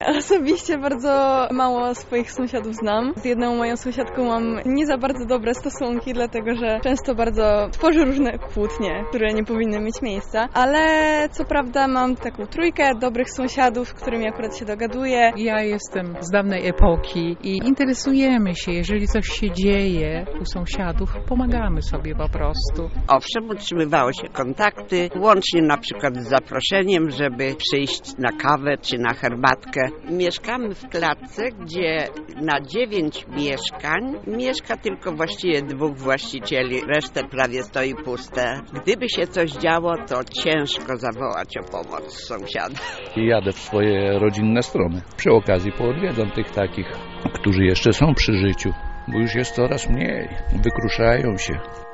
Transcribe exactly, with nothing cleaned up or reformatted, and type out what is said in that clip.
Osobiście bardzo mało swoich sąsiadów znam. Z jedną moją sąsiadką mam nie za bardzo dobre stosunki, dlatego że często bardzo tworzy różne kłótnie, które nie powinny mieć miejsca. Ale co prawda mam taką trójkę dobrych sąsiadów, z którymi akurat się dogaduję. Ja jestem z dawnej epoki i interesujemy się, jeżeli coś się dzieje u sąsiadów, pomagamy sobie po prostu. Owszem, utrzymywało się kontakty, łącznie na przykład z zaproszeniem, żeby przyjść na kawę czy na herbatkę. Mieszkamy w klatce, gdzie na dziewięć mieszkań mieszka tylko właściwie dwóch właścicieli, resztę prawie stoi puste. Gdyby się coś działo, to ciężko zawołać o pomoc sąsiada. Jadę w swoje rodzinne strony. Przy okazji poodwiedzam tych takich, którzy jeszcze są przy życiu, bo już jest coraz mniej, wykruszają się.